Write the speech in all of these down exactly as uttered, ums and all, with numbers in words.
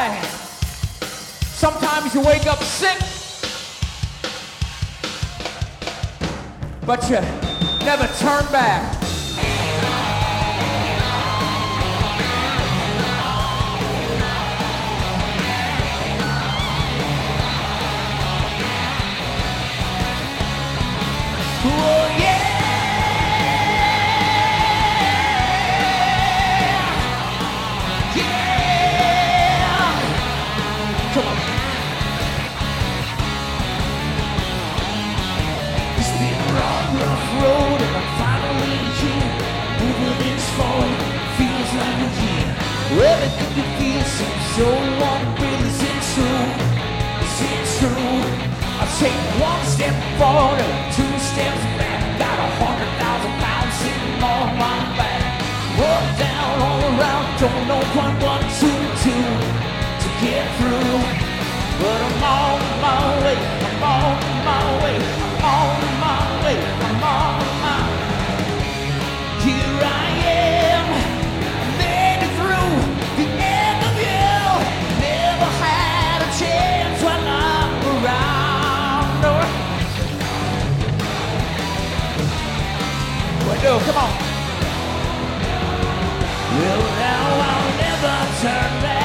right. Sometimes you wake up sick, but you never turn back. Oh yeah. Road and I'm finally here. Over this phone feels like a year. Everything you feel seems so unreal. Is it true? Is it true? I take one step forward and two steps back. Got a hundred thousand pounds sitting on my back. Up, down, all around, don't know quite what to do to get through. But I'm on my way, I'm on my way, I'm on my way, I'm on my way. Here I am, made it through the end of you. Never had a chance when I'm around. Well, no, come on. Well, now I'll never turn back.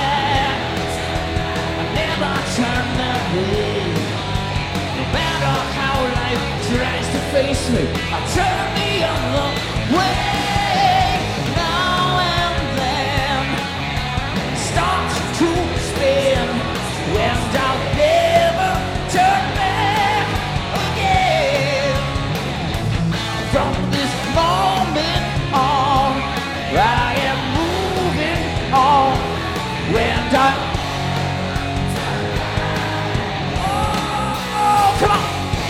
Turn that way. No matter how life tries to face me, I turn the other way. Now and then starts to spin, and I'll never turn back again. From this moment on, I am moving on, and I come on!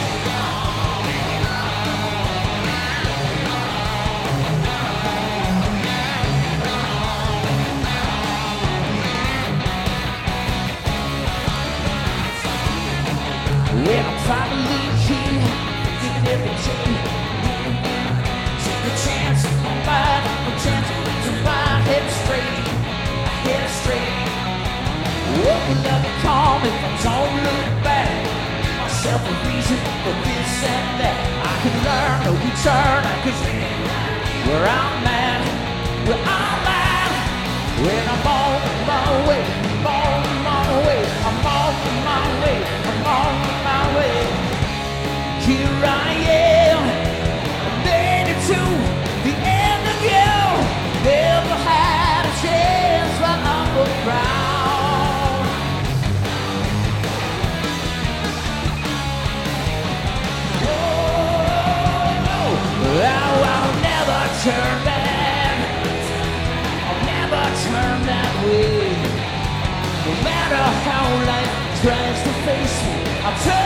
When I'm finally here, getting everything, take a chance on my, a chance to my head straight, head straight. Open up and calm if I don't look back. Myself a reason for this and that. I can learn or return. I can see where I'm at, where I'm at. When I'm on my way, I'm on my way, I'm on my way, I'm on my way. Here I am, I made it to the end of you. Never had a chance when I'm around. I'll, I'll never turn back. I'll never turn that way. No matter how life tries to face me, I'll turn.